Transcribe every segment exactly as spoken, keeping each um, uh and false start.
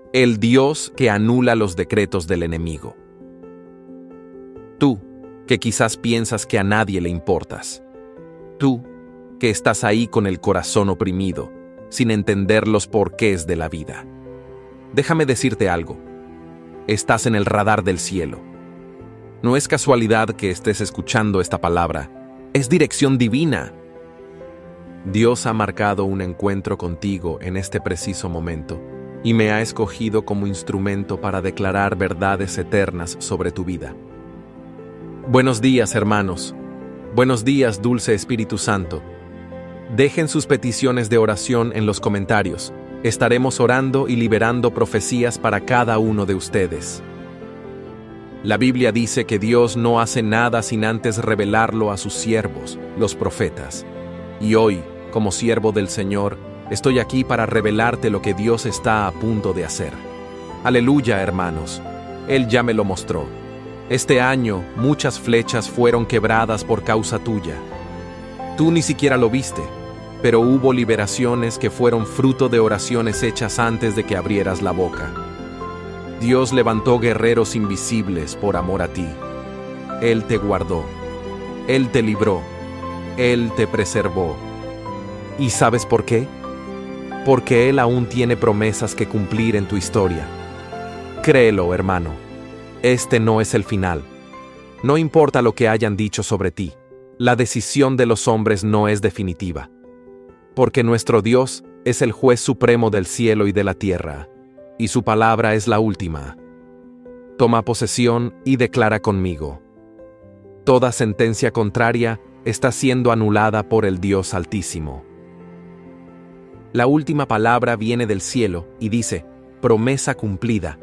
el Dios que anula los decretos del enemigo. Tú, que quizás piensas que a nadie le importas. Tú, que estás ahí con el corazón oprimido, sin entender los porqués de la vida. Déjame decirte algo. Estás en el radar del cielo. No es casualidad que estés escuchando esta palabra. Es dirección divina. Dios ha marcado un encuentro contigo en este preciso momento y me ha escogido como instrumento para declarar verdades eternas sobre tu vida. Buenos días, hermanos. Buenos días, dulce Espíritu Santo. Dejen sus peticiones de oración en los comentarios. Estaremos orando y liberando profecías para cada uno de ustedes. La Biblia dice que Dios no hace nada sin antes revelarlo a sus siervos, los profetas. Y hoy, como siervo del Señor, estoy aquí para revelarte lo que Dios está a punto de hacer. Aleluya, hermanos. Él ya me lo mostró. Este año, muchas flechas fueron quebradas por causa tuya. Tú ni siquiera lo viste, pero hubo liberaciones que fueron fruto de oraciones hechas antes de que abrieras la boca. Dios levantó guerreros invisibles por amor a ti. Él te guardó. Él te libró. Él te preservó. ¿Y sabes por qué? Porque Él aún tiene promesas que cumplir en tu historia. Créelo, hermano. Este no es el final. No importa lo que hayan dicho sobre ti, la decisión de los hombres no es definitiva. Porque nuestro Dios es el juez supremo del cielo y de la tierra, y su palabra es la última. Toma posesión y declara conmigo. Toda sentencia contraria está siendo anulada por el Dios Altísimo. La última palabra viene del cielo y dice, promesa cumplida.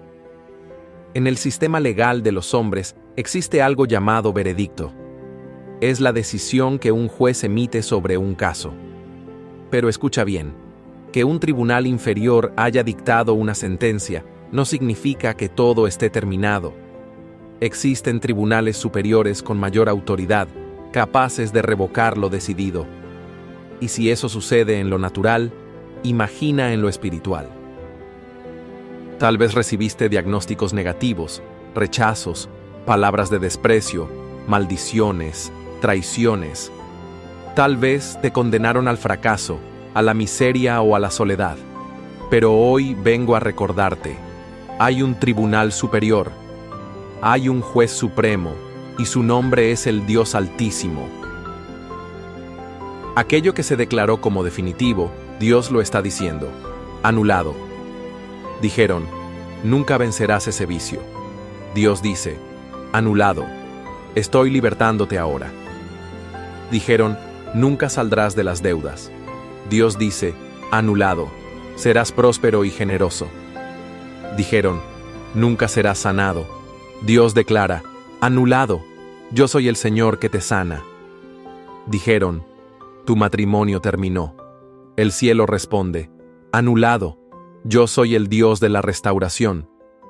En el sistema legal de los hombres existe algo llamado veredicto. Es la decisión que un juez emite sobre un caso. Pero escucha bien, que un tribunal inferior haya dictado una sentencia no significa que todo esté terminado. Existen tribunales superiores con mayor autoridad, capaces de revocar lo decidido. Y si eso sucede en lo natural, imagina en lo espiritual. Tal vez recibiste diagnósticos negativos, rechazos, palabras de desprecio, maldiciones, traiciones. Tal vez te condenaron al fracaso, a la miseria o a la soledad. Pero hoy vengo a recordarte, hay un tribunal superior, hay un juez supremo, y su nombre es el Dios Altísimo. Aquello que se declaró como definitivo, Dios lo está diciendo, anulado. Dijeron, nunca vencerás ese vicio. Dios dice, anulado, estoy libertándote ahora. Dijeron, nunca saldrás de las deudas. Dios dice, anulado, serás próspero y generoso. Dijeron, nunca serás sanado. Dios declara, anulado, yo soy el Señor que te sana. Dijeron, tu matrimonio terminó. El cielo responde, anulado, yo soy el Dios de la restauración.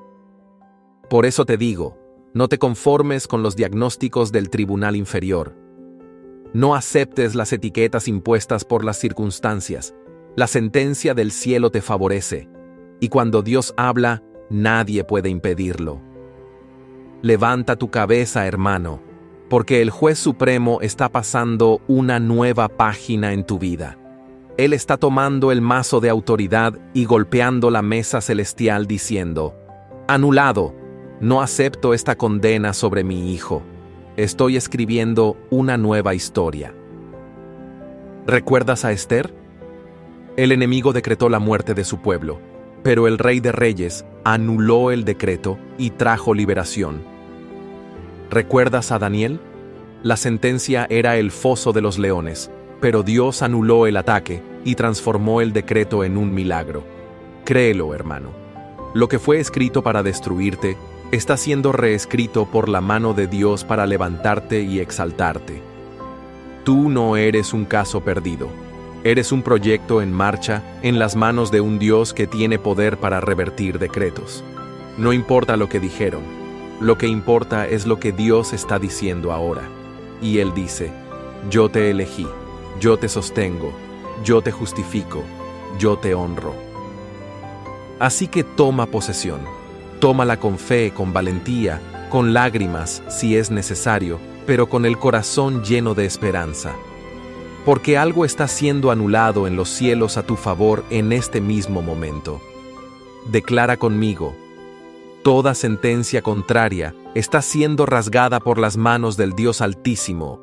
Por eso te digo, no te conformes con los diagnósticos del tribunal inferior. No aceptes las etiquetas impuestas por las circunstancias. La sentencia del cielo te favorece, y cuando Dios habla, nadie puede impedirlo. Levanta tu cabeza, hermano, porque el juez supremo está pasando una nueva página en tu vida. Él está tomando el mazo de autoridad y golpeando la mesa celestial diciendo, anulado, no acepto esta condena sobre mi hijo. Estoy escribiendo una nueva historia. ¿Recuerdas a Esther? El enemigo decretó la muerte de su pueblo, pero el Rey de Reyes anuló el decreto y trajo liberación. ¿Recuerdas a Daniel? La sentencia era el foso de los leones, pero Dios anuló el ataque y transformó el decreto en un milagro. Créelo, hermano. Lo que fue escrito para destruirte está siendo reescrito por la mano de Dios para levantarte y exaltarte. Tú no eres un caso perdido. Eres un proyecto en marcha en las manos de un Dios que tiene poder para revertir decretos. No importa lo que dijeron, lo que importa es lo que Dios está diciendo ahora. Y Él dice, yo te elegí, yo te sostengo, yo te justifico, yo te honro. Así que toma posesión. Tómala con fe, con valentía, con lágrimas, si es necesario, pero con el corazón lleno de esperanza. Porque algo está siendo anulado en los cielos a tu favor en este mismo momento. Declara conmigo: toda sentencia contraria está siendo rasgada por las manos del Dios Altísimo.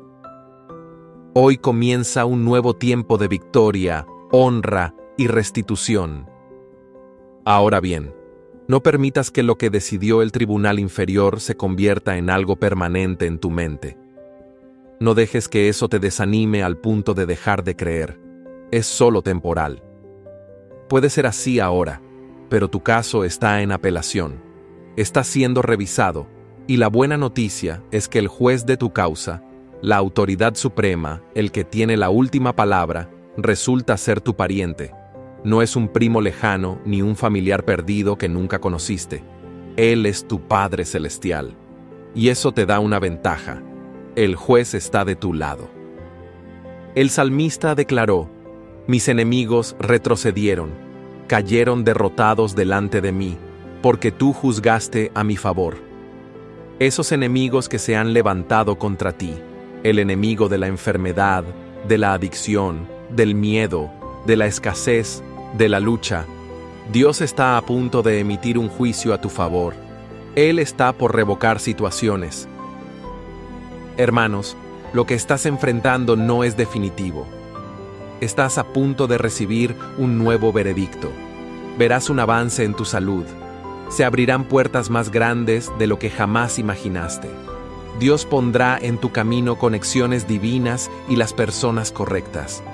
Hoy comienza un nuevo tiempo de victoria, honra y restitución. Ahora bien, no permitas que lo que decidió el tribunal inferior se convierta en algo permanente en tu mente. No dejes que eso te desanime al punto de dejar de creer. Es solo temporal. Puede ser así ahora, pero tu caso está en apelación. Está siendo revisado, y la buena noticia es que el juez de tu causa, la autoridad suprema, el que tiene la última palabra, resulta ser tu pariente. No es un primo lejano ni un familiar perdido que nunca conociste. Él es tu Padre Celestial. Y eso te da una ventaja. El juez está de tu lado. El salmista declaró: mis enemigos retrocedieron, cayeron derrotados delante de mí, porque tú juzgaste a mi favor. Esos enemigos que se han levantado contra ti, el enemigo de la enfermedad, de la adicción, del miedo, de la escasez, de la lucha, Dios está a punto de emitir un juicio a tu favor. Él está por revocar situaciones. Hermanos, lo que estás enfrentando no es definitivo. Estás a punto de recibir un nuevo veredicto. Verás un avance en tu salud. Se abrirán puertas más grandes de lo que jamás imaginaste. Dios pondrá en tu camino conexiones divinas y las personas correctas.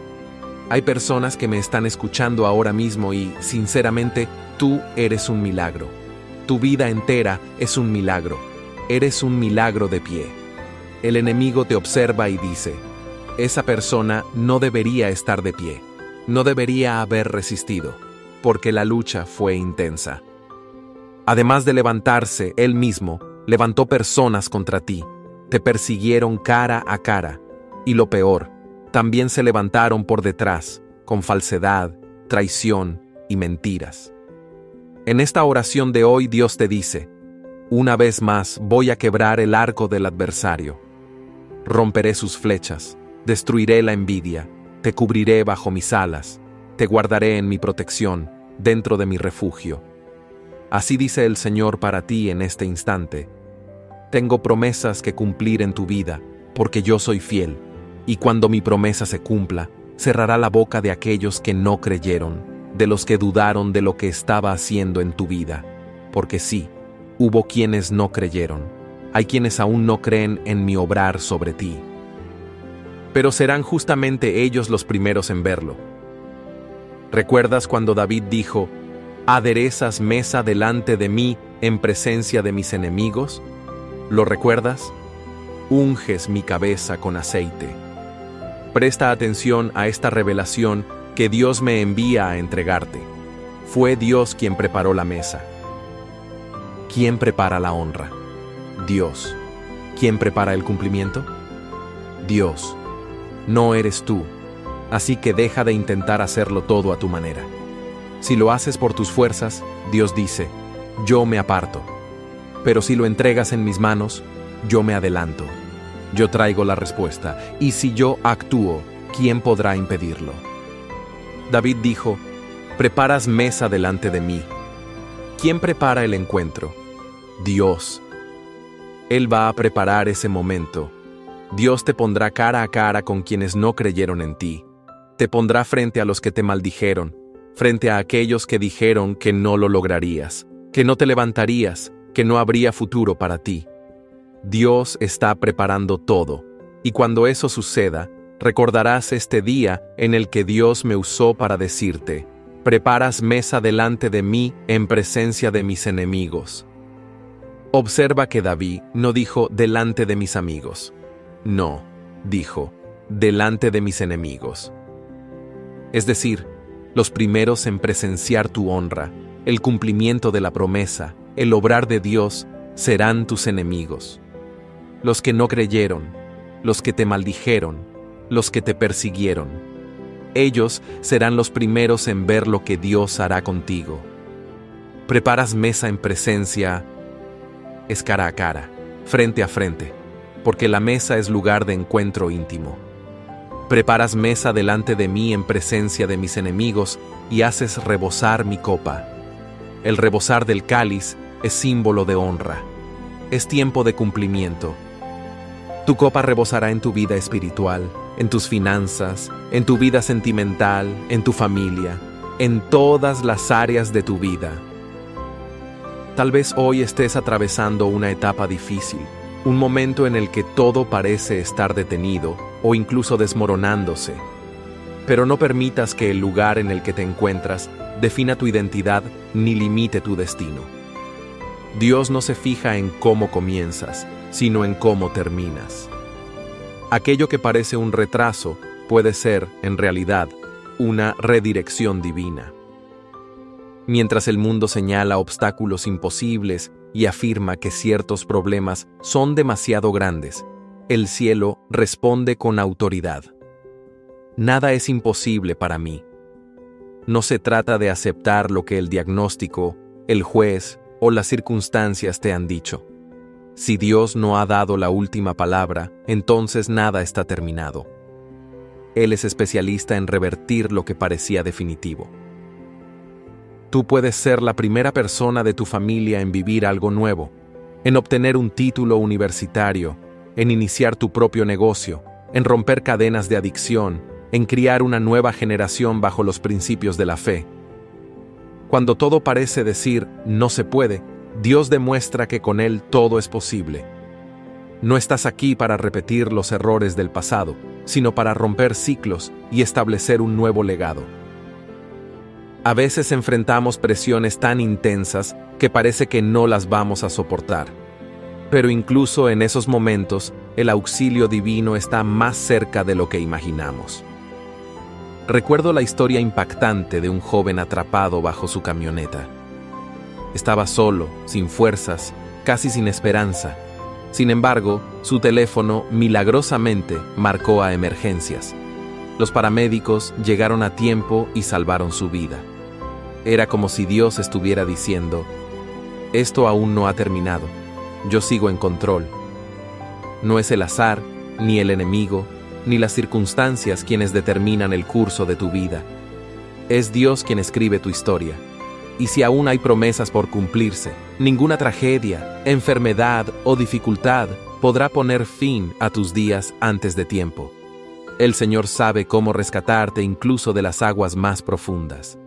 Hay personas que me están escuchando ahora mismo y, sinceramente, tú eres un milagro. Tu vida entera es un milagro. Eres un milagro de pie. El enemigo te observa y dice: esa persona no debería estar de pie. No debería haber resistido, porque la lucha fue intensa. Además de levantarse, él mismo levantó personas contra ti. Te persiguieron cara a cara. Y lo peor, también se levantaron por detrás, con falsedad, traición y mentiras. En esta oración de hoy Dios te dice: una vez más voy a quebrar el arco del adversario. Romperé sus flechas, destruiré la envidia, te cubriré bajo mis alas, te guardaré en mi protección, dentro de mi refugio. Así dice el Señor para ti en este instante: tengo promesas que cumplir en tu vida, porque yo soy fiel, y cuando mi promesa se cumpla, cerrará la boca de aquellos que no creyeron, de los que dudaron de lo que estaba haciendo en tu vida. Porque sí, hubo quienes no creyeron. Hay quienes aún no creen en mi obrar sobre ti. Pero serán justamente ellos los primeros en verlo. ¿Recuerdas cuando David dijo: aderezas mesa delante de mí en presencia de mis enemigos? ¿Lo recuerdas? Unges mi cabeza con aceite. Presta atención a esta revelación que Dios me envía a entregarte. Fue Dios quien preparó la mesa. ¿Quién prepara la honra? Dios. ¿Quién prepara el cumplimiento? Dios. No eres tú, así que deja de intentar hacerlo todo a tu manera. Si lo haces por tus fuerzas, Dios dice: yo me aparto. Pero si lo entregas en mis manos, yo me adelanto. Yo traigo la respuesta, y si yo actúo, ¿quién podrá impedirlo? David dijo: preparas mesa delante de mí. ¿Quién prepara el encuentro? Dios. Él va a preparar ese momento. Dios te pondrá cara a cara con quienes no creyeron en ti. Te pondrá frente a los que te maldijeron, frente a aquellos que dijeron que no lo lograrías, que no te levantarías, que no habría futuro para ti. Dios está preparando todo, y cuando eso suceda, recordarás este día en el que Dios me usó para decirte: preparas mesa delante de mí en presencia de mis enemigos. Observa que David no dijo delante de mis amigos. No, dijo delante de mis enemigos. Es decir, los primeros en presenciar tu honra, el cumplimiento de la promesa, el obrar de Dios, serán tus enemigos. Los que no creyeron, los que te maldijeron, los que te persiguieron. Ellos serán los primeros en ver lo que Dios hará contigo. Preparas mesa en presencia, es cara a cara, frente a frente, porque la mesa es lugar de encuentro íntimo. Preparas mesa delante de mí en presencia de mis enemigos y haces rebosar mi copa. El rebosar del cáliz es símbolo de honra. Es tiempo de cumplimiento. Tu copa rebosará en tu vida espiritual, en tus finanzas, en tu vida sentimental, en tu familia, en todas las áreas de tu vida. Tal vez hoy estés atravesando una etapa difícil, un momento en el que todo parece estar detenido o incluso desmoronándose. Pero no permitas que el lugar en el que te encuentras defina tu identidad ni limite tu destino. Dios no se fija en cómo comienzas, sino en cómo terminas. Aquello que parece un retraso puede ser, en realidad, una redirección divina. Mientras el mundo señala obstáculos imposibles y afirma que ciertos problemas son demasiado grandes, el cielo responde con autoridad. Nada es imposible para mí. No se trata de aceptar lo que el diagnóstico, el juez o las circunstancias te han dicho. Si Dios no ha dado la última palabra, entonces nada está terminado. Él es especialista en revertir lo que parecía definitivo. Tú puedes ser la primera persona de tu familia en vivir algo nuevo, en obtener un título universitario, en iniciar tu propio negocio, en romper cadenas de adicción, en criar una nueva generación bajo los principios de la fe. Cuando todo parece decir no se puede, Dios demuestra que con Él todo es posible. No estás aquí para repetir los errores del pasado, sino para romper ciclos y establecer un nuevo legado. A veces enfrentamos presiones tan intensas que parece que no las vamos a soportar. Pero incluso en esos momentos, el auxilio divino está más cerca de lo que imaginamos. Recuerdo la historia impactante de un joven atrapado bajo su camioneta. Estaba solo, sin fuerzas, casi sin esperanza. Sin embargo, su teléfono milagrosamente marcó a emergencias. Los paramédicos llegaron a tiempo y salvaron su vida. Era como si Dios estuviera diciendo: esto aún no ha terminado, yo sigo en control. No es el azar, ni el enemigo, ni las circunstancias quienes determinan el curso de tu vida. Es Dios quien escribe tu historia. Y si aún hay promesas por cumplirse, ninguna tragedia, enfermedad o dificultad podrá poner fin a tus días antes de tiempo. El Señor sabe cómo rescatarte incluso de las aguas más profundas.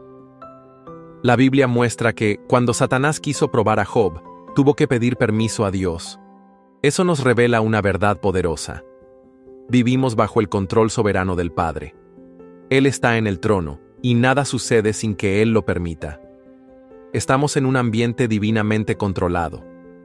La Biblia muestra que, cuando Satanás quiso probar a Job, tuvo que pedir permiso a Dios. Eso nos revela una verdad poderosa. Vivimos bajo el control soberano del Padre. Él está en el trono, y nada sucede sin que Él lo permita. Estamos en un ambiente divinamente controlado.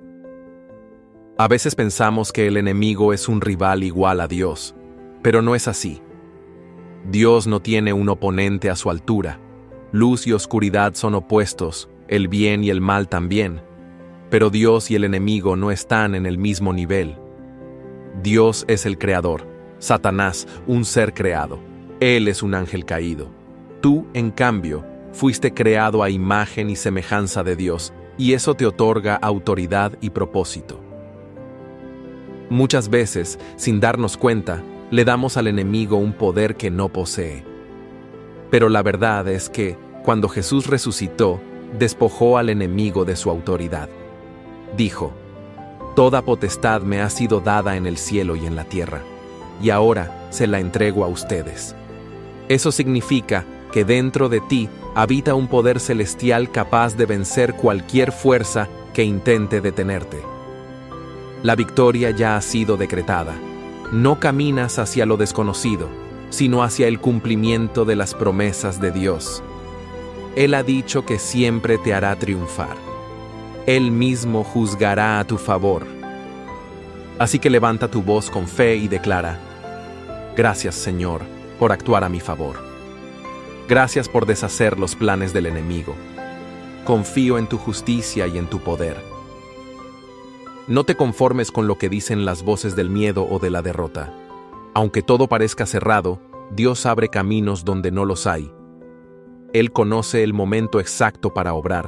A veces pensamos que el enemigo es un rival igual a Dios, pero no es así. Dios no tiene un oponente a su altura. Luz y oscuridad son opuestos, el bien y el mal también. Pero Dios y el enemigo no están en el mismo nivel. Dios es el creador, Satanás, un ser creado. Él es un ángel caído. Tú, en cambio, fuiste creado a imagen y semejanza de Dios, y eso te otorga autoridad y propósito. Muchas veces, sin darnos cuenta, le damos al enemigo un poder que no posee. Pero la verdad es que, cuando Jesús resucitó, despojó al enemigo de su autoridad. Dijo: toda potestad me ha sido dada en el cielo y en la tierra, y ahora se la entrego a ustedes. Eso significa que dentro de ti habita un poder celestial capaz de vencer cualquier fuerza que intente detenerte. La victoria ya ha sido decretada. No caminas hacia lo desconocido, sino hacia el cumplimiento de las promesas de Dios. Él ha dicho que siempre te hará triunfar. Él mismo juzgará a tu favor. Así que levanta tu voz con fe y declara: gracias, Señor, por actuar a mi favor. Gracias por deshacer los planes del enemigo. Confío en tu justicia y en tu poder. No te conformes con lo que dicen las voces del miedo o de la derrota. Aunque todo parezca cerrado, Dios abre caminos donde no los hay. Él conoce el momento exacto para obrar,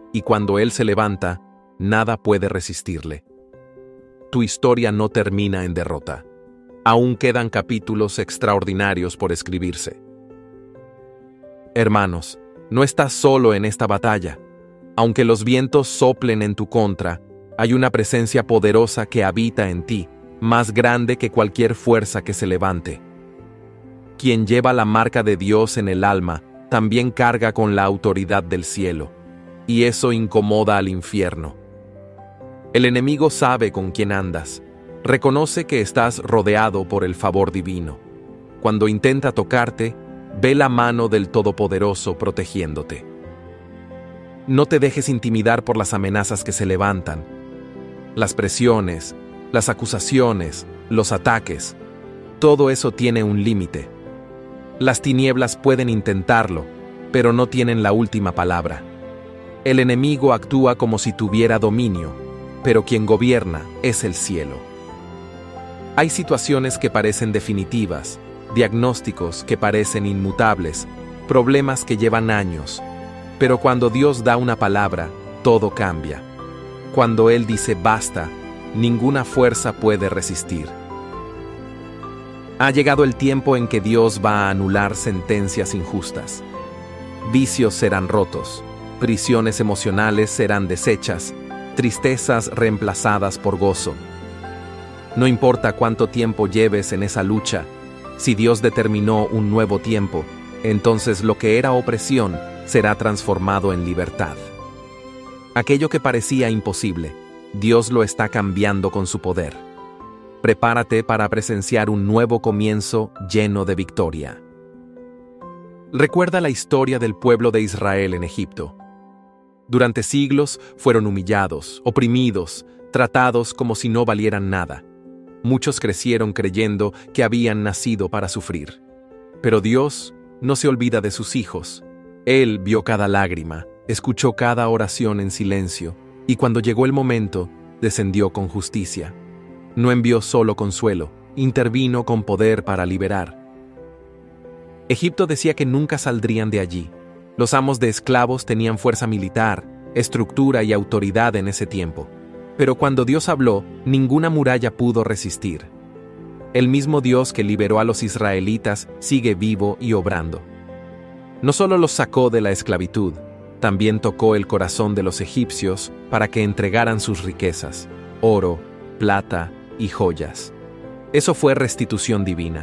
y cuando Él se levanta, nada puede resistirle. Tu historia no termina en derrota. Aún quedan capítulos extraordinarios por escribirse. Hermanos, no estás solo en esta batalla. Aunque los vientos soplen en tu contra, hay una presencia poderosa que habita en ti, más grande que cualquier fuerza que se levante. Quien lleva la marca de Dios en el alma, también carga con la autoridad del cielo, y eso incomoda al infierno. El enemigo sabe con quién andas, reconoce que estás rodeado por el favor divino. Cuando intenta tocarte, ve la mano del Todopoderoso protegiéndote. No te dejes intimidar por las amenazas que se levantan, las presiones, las acusaciones, los ataques. Todo eso tiene un límite. Las tinieblas pueden intentarlo, pero no tienen la última palabra. El enemigo actúa como si tuviera dominio, pero quien gobierna es el cielo. Hay situaciones que parecen definitivas, diagnósticos que parecen inmutables, problemas que llevan años, pero cuando Dios da una palabra, todo cambia. Cuando Él dice basta, ninguna fuerza puede resistir. Ha llegado el tiempo en que Dios va a anular sentencias injustas. Vicios serán rotos, prisiones emocionales serán deshechas, tristezas reemplazadas por gozo. No importa cuánto tiempo lleves en esa lucha, si Dios determinó un nuevo tiempo, entonces lo que era opresión será transformado en libertad. Aquello que parecía imposible, Dios lo está cambiando con su poder. Prepárate para presenciar un nuevo comienzo lleno de victoria. Recuerda la historia del pueblo de Israel en Egipto. Durante siglos fueron humillados, oprimidos, tratados como si no valieran nada. Muchos crecieron creyendo que habían nacido para sufrir. Pero Dios no se olvida de sus hijos. Él vio cada lágrima, escuchó cada oración en silencio, y cuando llegó el momento, descendió con justicia. No envió solo consuelo, intervino con poder para liberar. Egipto decía que nunca saldrían de allí. Los amos de esclavos tenían fuerza militar, estructura y autoridad en ese tiempo. Pero cuando Dios habló, ninguna muralla pudo resistir. El mismo Dios que liberó a los israelitas sigue vivo y obrando. No solo los sacó de la esclavitud, también tocó el corazón de los egipcios para que entregaran sus riquezas, oro, plata y joyas. Eso fue restitución divina.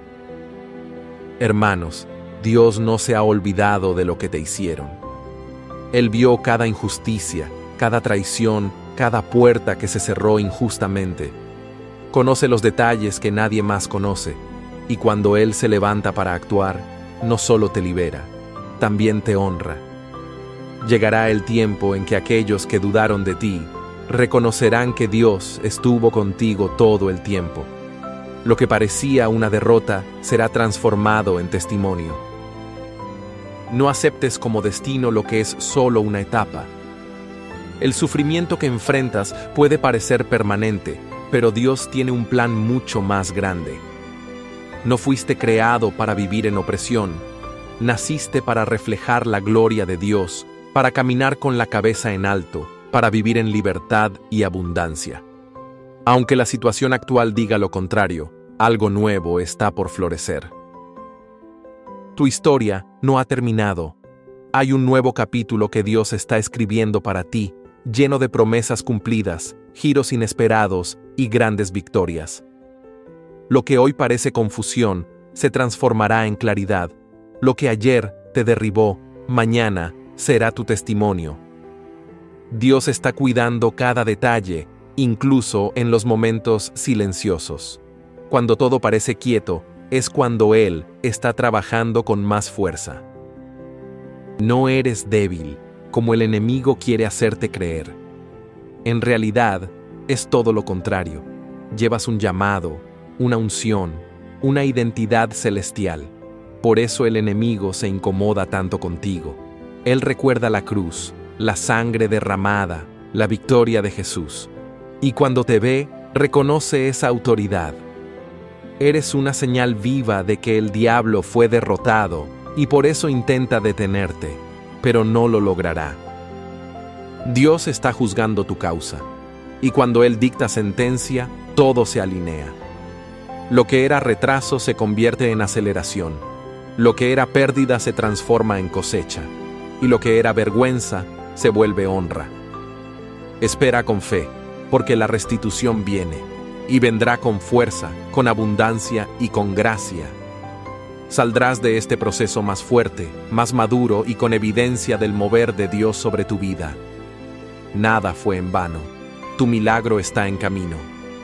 Hermanos, Dios no se ha olvidado de lo que te hicieron. Él vio cada injusticia, cada traición, cada puerta que se cerró injustamente. Conoce los detalles que nadie más conoce, y cuando Él se levanta para actuar, no solo te libera, también te honra. Llegará el tiempo en que aquellos que dudaron de ti reconocerán que Dios estuvo contigo todo el tiempo. Lo que parecía una derrota será transformado en testimonio. No aceptes como destino lo que es solo una etapa. El sufrimiento que enfrentas puede parecer permanente, pero Dios tiene un plan mucho más grande. No fuiste creado para vivir en opresión. Naciste para reflejar la gloria de Dios, para caminar con la cabeza en alto, para vivir en libertad y abundancia. Aunque la situación actual diga lo contrario, algo nuevo está por florecer. Tu historia no ha terminado. Hay un nuevo capítulo que Dios está escribiendo para ti, lleno de promesas cumplidas, giros inesperados y grandes victorias. Lo que hoy parece confusión se transformará en claridad. Lo que ayer te derribó, mañana será tu testimonio. Dios está cuidando cada detalle, incluso en los momentos silenciosos. Cuando todo parece quieto, es cuando Él está trabajando con más fuerza. No eres débil, como el enemigo quiere hacerte creer. En realidad, es todo lo contrario. Llevas un llamado, una unción, una identidad celestial. Por eso el enemigo se incomoda tanto contigo. Él recuerda la cruz, la sangre derramada, la victoria de Jesús. Y cuando te ve, reconoce esa autoridad. Eres una señal viva de que el diablo fue derrotado y por eso intenta detenerte, pero no lo logrará. Dios está juzgando tu causa, y cuando Él dicta sentencia, todo se alinea. Lo que era retraso se convierte en aceleración, lo que era pérdida se transforma en cosecha, y lo que era vergüenza se vuelve honra. Espera con fe, porque la restitución viene, y vendrá con fuerza, con abundancia y con gracia. Saldrás de este proceso más fuerte, más maduro y con evidencia del mover de Dios sobre tu vida. Nada fue en vano. Tu milagro está en camino.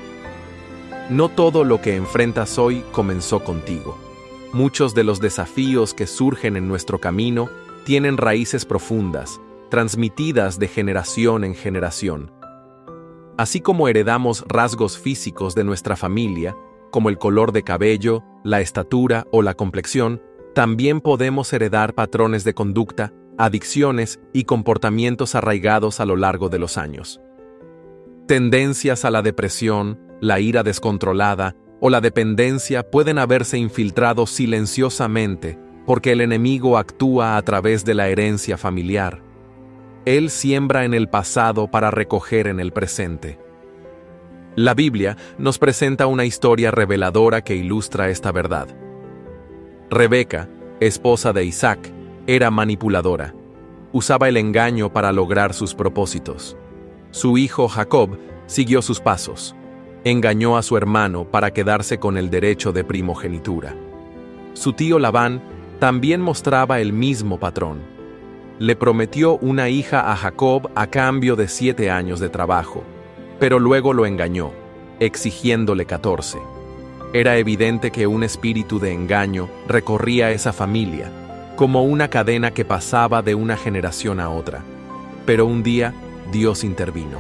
No todo lo que enfrentas hoy comenzó contigo. Muchos de los desafíos que surgen en nuestro camino tienen raíces profundas, transmitidas de generación en generación. Así como heredamos rasgos físicos de nuestra familia, como el color de cabello, la estatura o la complexión, también podemos heredar patrones de conducta, adicciones y comportamientos arraigados a lo largo de los años. Tendencias a la depresión, la ira descontrolada o la dependencia pueden haberse infiltrado silenciosamente porque el enemigo actúa a través de la herencia familiar. Él siembra en el pasado para recoger en el presente. La Biblia nos presenta una historia reveladora que ilustra esta verdad. Rebeca, esposa de Isaac, era manipuladora. Usaba el engaño para lograr sus propósitos. Su hijo Jacob siguió sus pasos. Engañó a su hermano para quedarse con el derecho de primogenitura. Su tío Labán también mostraba el mismo patrón. Le prometió una hija a Jacob a cambio de siete años de trabajo, pero luego lo engañó, exigiéndole catorce. Era evidente que un espíritu de engaño recorría esa familia, como una cadena que pasaba de una generación a otra. Pero un día, Dios intervino.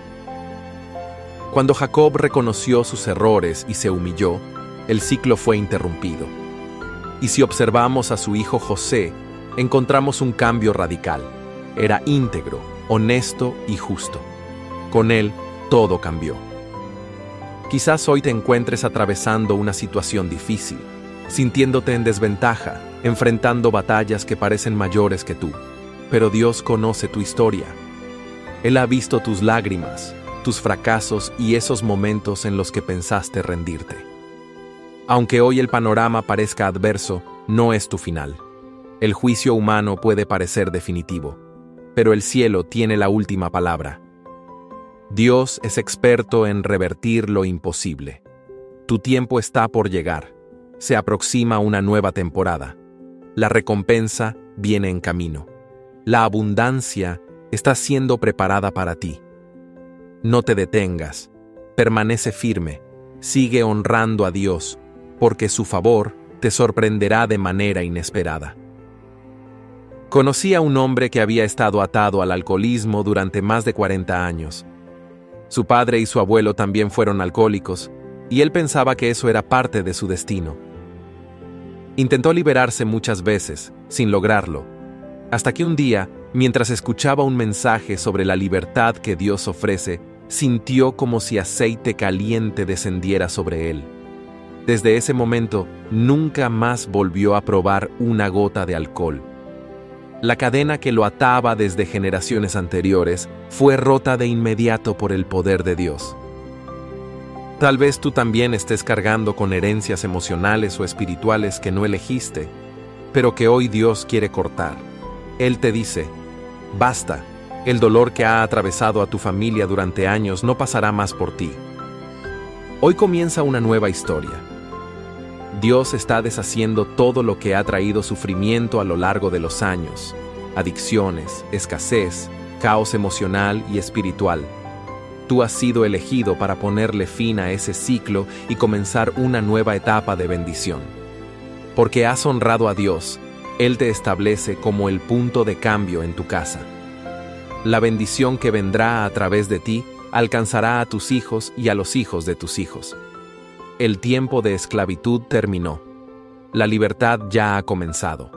Cuando Jacob reconoció sus errores y se humilló, el ciclo fue interrumpido. Y si observamos a su hijo José, encontramos un cambio radical. Era íntegro, honesto y justo. Con él, todo cambió. Quizás hoy te encuentres atravesando una situación difícil, sintiéndote en desventaja, enfrentando batallas que parecen mayores que tú. Pero Dios conoce tu historia. Él ha visto tus lágrimas, tus fracasos y esos momentos en los que pensaste rendirte. Aunque hoy el panorama parezca adverso, no es tu final. El juicio humano puede parecer definitivo, pero el cielo tiene la última palabra. Dios es experto en revertir lo imposible. Tu tiempo está por llegar. Se aproxima una nueva temporada. La recompensa viene en camino. La abundancia está siendo preparada para ti. No te detengas. Permanece firme. Sigue honrando a Dios, porque su favor te sorprenderá de manera inesperada. Conocí a un hombre que había estado atado al alcoholismo durante más de cuarenta años. Su padre y su abuelo también fueron alcohólicos, y él pensaba que eso era parte de su destino. Intentó liberarse muchas veces, sin lograrlo, hasta que un día, mientras escuchaba un mensaje sobre la libertad que Dios ofrece, sintió como si aceite caliente descendiera sobre él. Desde ese momento, nunca más volvió a probar una gota de alcohol. La cadena que lo ataba desde generaciones anteriores fue rota de inmediato por el poder de Dios. Tal vez tú también estés cargando con herencias emocionales o espirituales que no elegiste, pero que hoy Dios quiere cortar. Él te dice, basta, el dolor que ha atravesado a tu familia durante años no pasará más por ti. Hoy comienza una nueva historia. Dios está deshaciendo todo lo que ha traído sufrimiento a lo largo de los años, adicciones, escasez, caos emocional y espiritual. Tú has sido elegido para ponerle fin a ese ciclo y comenzar una nueva etapa de bendición. Porque has honrado a Dios, Él te establece como el punto de cambio en tu casa. La bendición que vendrá a través de ti alcanzará a tus hijos y a los hijos de tus hijos. El tiempo de esclavitud terminó. La libertad ya ha comenzado.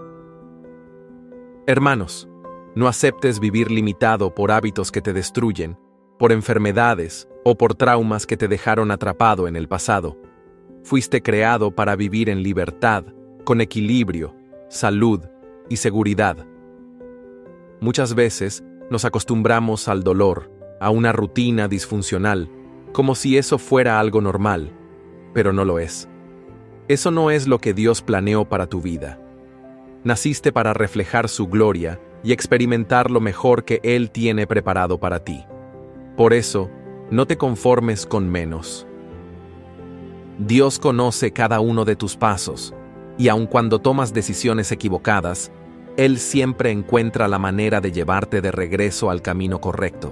Hermanos, no aceptes vivir limitado por hábitos que te destruyen, por enfermedades o por traumas que te dejaron atrapado en el pasado. Fuiste creado para vivir en libertad, con equilibrio, salud y seguridad. Muchas veces, Nos acostumbramos al dolor, a una rutina disfuncional, como si eso fuera algo normal, pero no lo es. Eso no es lo que Dios planeó para tu vida. Naciste para reflejar su gloria y experimentar lo mejor que Él tiene preparado para ti. Por eso, no te conformes con menos. Dios conoce cada uno de tus pasos, y aun cuando tomas decisiones equivocadas, Él siempre encuentra la manera de llevarte de regreso al camino correcto.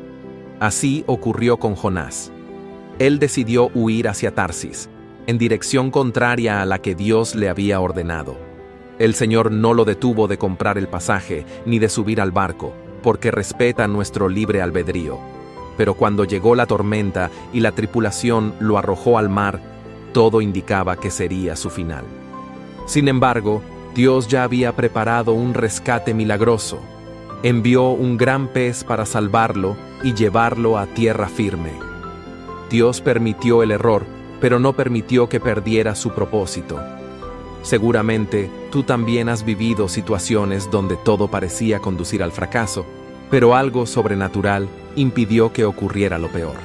Así ocurrió con Jonás. Él decidió huir hacia Tarsis, en dirección contraria a la que Dios le había ordenado. El Señor no lo detuvo de comprar el pasaje ni de subir al barco, porque respeta nuestro libre albedrío. Pero cuando llegó la tormenta y la tripulación lo arrojó al mar, todo indicaba que sería su final. Sin embargo, Dios ya había preparado un rescate milagroso. Envió un gran pez para salvarlo y llevarlo a tierra firme. Dios permitió el error, pero no permitió que perdiera su propósito. Seguramente, tú también has vivido situaciones donde todo parecía conducir al fracaso, pero algo sobrenatural impidió que ocurriera lo peor.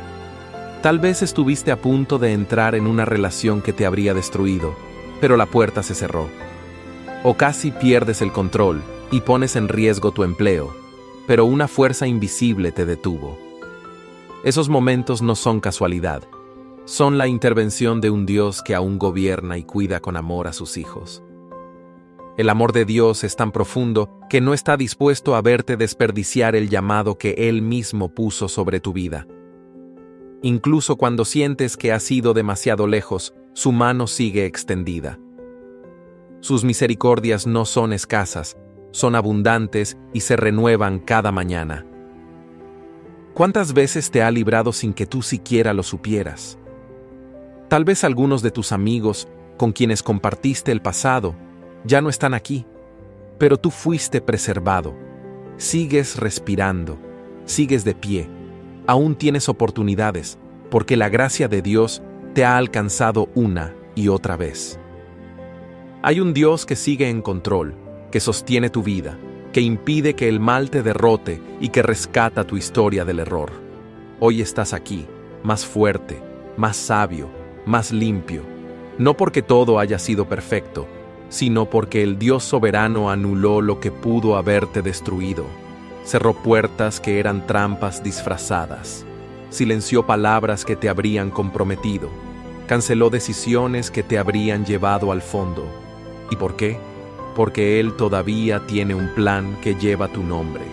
Tal vez estuviste a punto de entrar en una relación que te habría destruido, pero la puerta se cerró. O casi pierdes el control y pones en riesgo tu empleo, pero una fuerza invisible te detuvo. Esos momentos no son casualidad. Son la intervención de un Dios que aún gobierna y cuida con amor a sus hijos. El amor de Dios es tan profundo que no está dispuesto a verte desperdiciar el llamado que Él mismo puso sobre tu vida. Incluso cuando sientes que has ido demasiado lejos, su mano sigue extendida. Sus misericordias no son escasas, son abundantes y se renuevan cada mañana. ¿Cuántas veces te ha librado sin que tú siquiera lo supieras? Tal vez algunos de tus amigos, con quienes compartiste el pasado, ya no están aquí, pero tú fuiste preservado. Sigues respirando, sigues de pie, aún tienes oportunidades, porque la gracia de Dios te ha alcanzado una y otra vez. Hay un Dios que sigue en control, que sostiene tu vida, que impide que el mal te derrote y que rescata tu historia del error. Hoy estás aquí, más fuerte, más sabio, más limpio, no porque todo haya sido perfecto, sino porque el Dios soberano anuló lo que pudo haberte destruido. Cerró puertas que eran trampas disfrazadas, silenció palabras que te habrían comprometido, canceló decisiones que te habrían llevado al fondo. ¿Y por qué? Porque Él todavía tiene un plan que lleva tu nombre.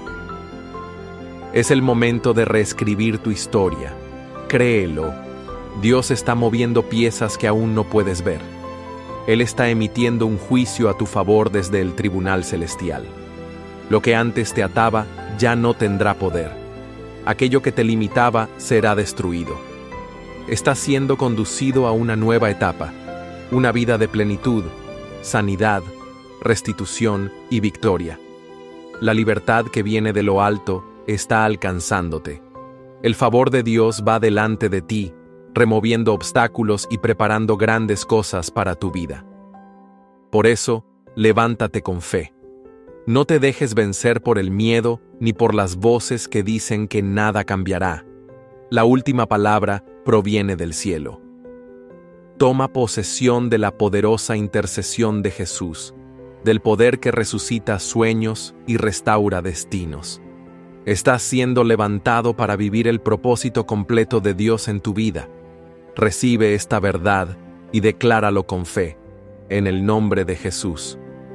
Es el momento de reescribir tu historia. Créelo. Dios está moviendo piezas que aún no puedes ver. Él está emitiendo un juicio a tu favor desde el tribunal celestial. Lo que antes te ataba ya no tendrá poder. Aquello que te limitaba será destruido. Estás siendo conducido a una nueva etapa, una vida de plenitud, sanidad, restitución y victoria. La libertad que viene de lo alto está alcanzándote. El favor de Dios va delante de ti, removiendo obstáculos y preparando grandes cosas para tu vida. Por eso, levántate con fe. No te dejes vencer por el miedo ni por las voces que dicen que nada cambiará. La última palabra proviene del cielo. Toma posesión de la poderosa intercesión de Jesús, del poder que resucita sueños y restaura destinos. Estás siendo levantado para vivir el propósito completo de Dios en tu vida. Recibe esta verdad y decláralo con fe, en el nombre de Jesús.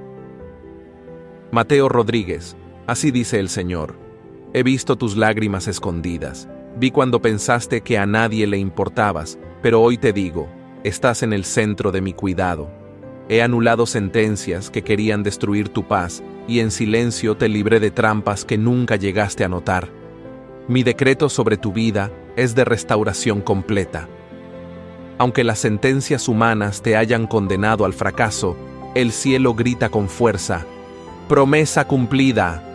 Mateo Rodríguez, así dice el Señor: he visto tus lágrimas escondidas, vi cuando pensaste que a nadie le importabas, pero hoy te digo, estás en el centro de mi cuidado. He anulado sentencias que querían destruir tu paz, y en silencio te libré de trampas que nunca llegaste a notar. Mi decreto sobre tu vida es de restauración completa. Aunque las sentencias humanas te hayan condenado al fracaso, el cielo grita con fuerza: ¡promesa cumplida!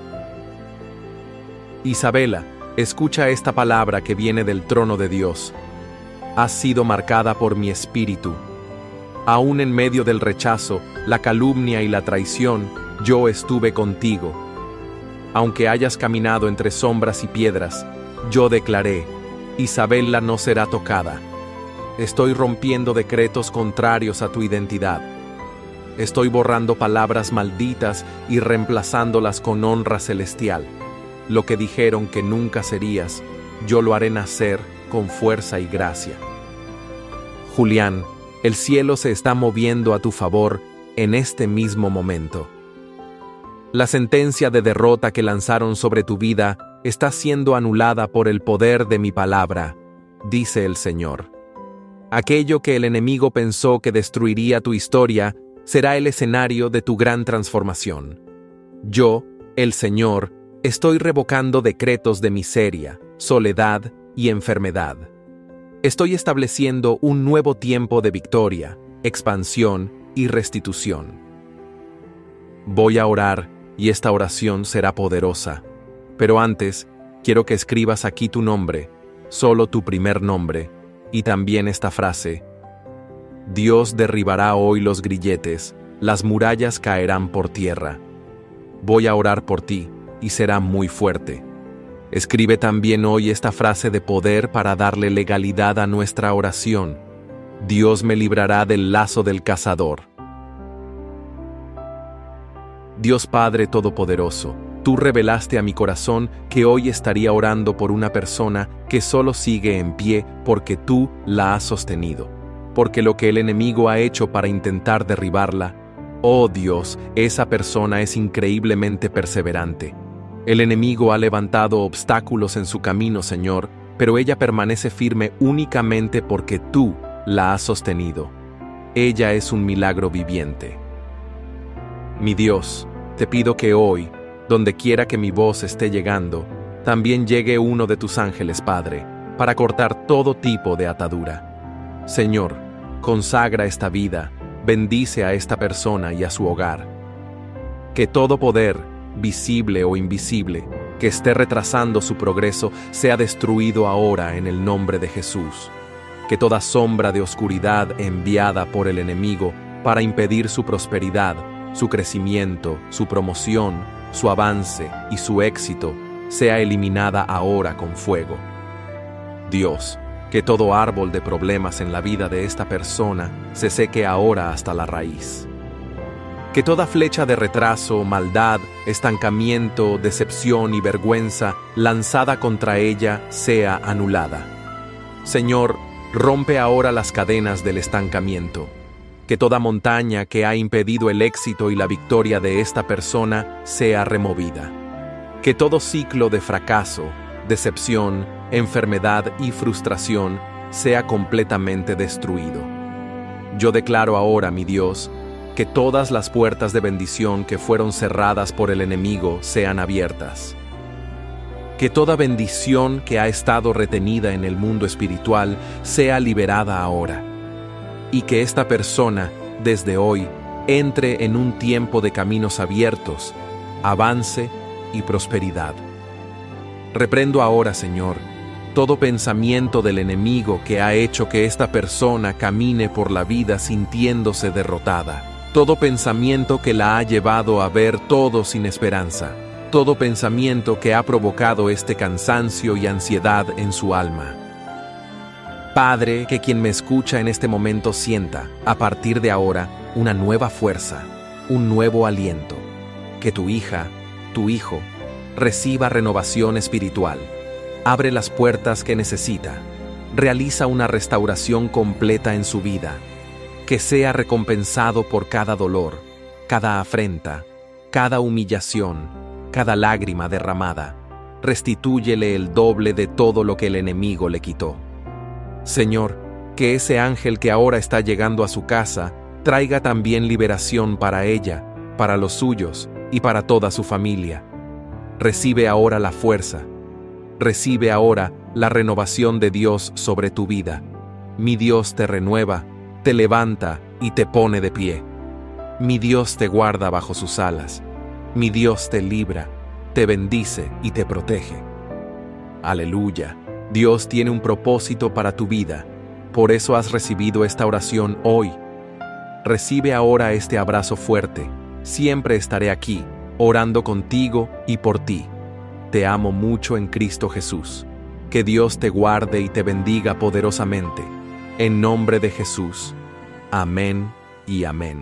Isabela, escucha esta palabra que viene del trono de Dios. Has sido marcada por mi espíritu. Aún en medio del rechazo, la calumnia y la traición, yo estuve contigo. Aunque hayas caminado entre sombras y piedras, yo declaré, Isabela no será tocada. Estoy rompiendo decretos contrarios a tu identidad. Estoy borrando palabras malditas y reemplazándolas con honra celestial. Lo que dijeron que nunca serías, yo lo haré nacer con fuerza y gracia. Julián, el cielo se está moviendo a tu favor en este mismo momento. La sentencia de derrota que lanzaron sobre tu vida está siendo anulada por el poder de mi palabra, dice el Señor. Aquello que el enemigo pensó que destruiría tu historia será el escenario de tu gran transformación. Yo, el Señor, estoy revocando decretos de miseria, soledad y enfermedad. Estoy estableciendo un nuevo tiempo de victoria, expansión y restitución. Voy a orar y esta oración será poderosa. Pero antes, quiero que escribas aquí tu nombre, solo tu primer nombre, y también esta frase: Dios derribará hoy los grilletes, las murallas caerán por tierra. Voy a orar por ti, y será muy fuerte. Escribe también hoy esta frase de poder para darle legalidad a nuestra oración: Dios me librará del lazo del cazador. Dios Padre Todopoderoso, tú revelaste a mi corazón que hoy estaría orando por una persona que solo sigue en pie porque tú la has sostenido, porque lo que el enemigo ha hecho para intentar derribarla, oh Dios, esa persona es increíblemente perseverante. El enemigo ha levantado obstáculos en su camino, Señor, pero ella permanece firme únicamente porque tú la has sostenido. Ella es un milagro viviente. Mi Dios, te pido que hoy, donde quiera que mi voz esté llegando, también llegue uno de tus ángeles, Padre, para cortar todo tipo de atadura. Señor, consagra esta vida, bendice a esta persona y a su hogar. Que todo poder, visible o invisible, que esté retrasando su progreso, sea destruido ahora en el nombre de Jesús. Que toda sombra de oscuridad enviada por el enemigo para impedir su prosperidad, su crecimiento, su promoción, su avance y su éxito, sea eliminada ahora con fuego. Dios, que todo árbol de problemas en la vida de esta persona se seque ahora hasta la raíz. Que toda flecha de retraso, maldad, estancamiento, decepción y vergüenza lanzada contra ella sea anulada. Señor, rompe ahora las cadenas del estancamiento. Que toda montaña que ha impedido el éxito y la victoria de esta persona sea removida. Que todo ciclo de fracaso, decepción, enfermedad y frustración sea completamente destruido. Yo declaro ahora, mi Dios, que todas las puertas de bendición que fueron cerradas por el enemigo sean abiertas. Que toda bendición que ha estado retenida en el mundo espiritual sea liberada ahora. Y que esta persona, desde hoy, entre en un tiempo de caminos abiertos, avance y prosperidad. Reprendo ahora, Señor, todo pensamiento del enemigo que ha hecho que esta persona camine por la vida sintiéndose derrotada. Todo pensamiento que la ha llevado a ver todo sin esperanza. Todo pensamiento que ha provocado este cansancio y ansiedad en su alma. Padre, que quien me escucha en este momento sienta, a partir de ahora, una nueva fuerza, un nuevo aliento. Que tu hija, tu hijo, reciba renovación espiritual. Abre las puertas que necesita. Realiza una restauración completa en su vida. Que sea recompensado por cada dolor, cada afrenta, cada humillación, cada lágrima derramada. Restitúyele el doble de todo lo que el enemigo le quitó. Señor, que ese ángel que ahora está llegando a su casa traiga también liberación para ella, para los suyos y para toda su familia. Recibe ahora la fuerza. Recibe ahora la renovación de Dios sobre tu vida. Mi Dios te renueva, te levanta y te pone de pie. Mi Dios te guarda bajo sus alas. Mi Dios te libra, te bendice y te protege. Aleluya. Dios tiene un propósito para tu vida. Por eso has recibido esta oración hoy. Recibe ahora este abrazo fuerte. Siempre estaré aquí, orando contigo y por ti. Te amo mucho en Cristo Jesús. Que Dios te guarde y te bendiga poderosamente. En nombre de Jesús. Amén y amén.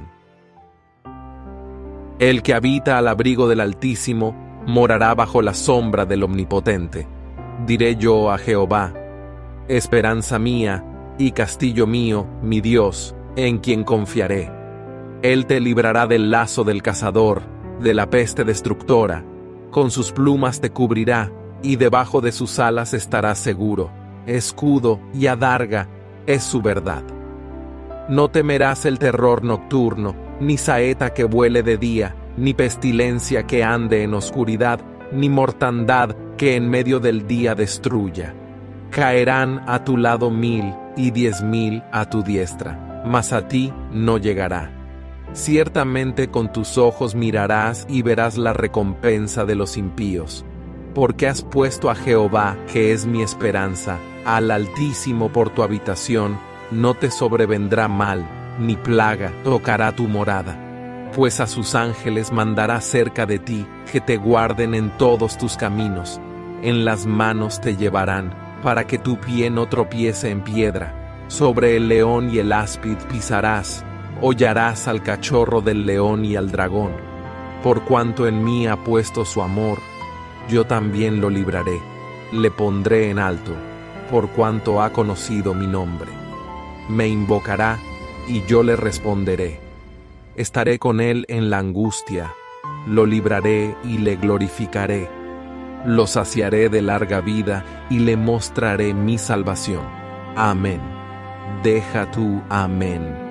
El que habita al abrigo del Altísimo morará bajo la sombra del Omnipotente. Diré yo a Jehová: esperanza mía y castillo mío, mi Dios, en quien confiaré. Él te librará del lazo del cazador, de la peste destructora. Con sus plumas te cubrirá, y debajo de sus alas estarás seguro. Escudo y adarga es su verdad. No temerás el terror nocturno, ni saeta que vuele de día, ni pestilencia que ande en oscuridad, ni mortandad que en medio del día destruya. Caerán a tu lado mil y diez mil a tu diestra, mas a ti no llegará. Ciertamente con tus ojos mirarás y verás la recompensa de los impíos. Porque has puesto a Jehová, que es mi esperanza, al Altísimo por tu habitación, no te sobrevendrá mal, ni plaga tocará tu morada. Pues a sus ángeles mandará cerca de ti, que te guarden en todos tus caminos. En las manos te llevarán, para que tu pie no tropiece en piedra. Sobre el león y el áspid pisarás, hollarás al cachorro del león y al dragón. Por cuanto en mí ha puesto su amor, yo también lo libraré, le pondré en alto, por cuanto ha conocido mi nombre. Me invocará, y yo le responderé. Estaré con él en la angustia, lo libraré y le glorificaré. Lo saciaré de larga vida y le mostraré mi salvación. Amén. Deja tú amén.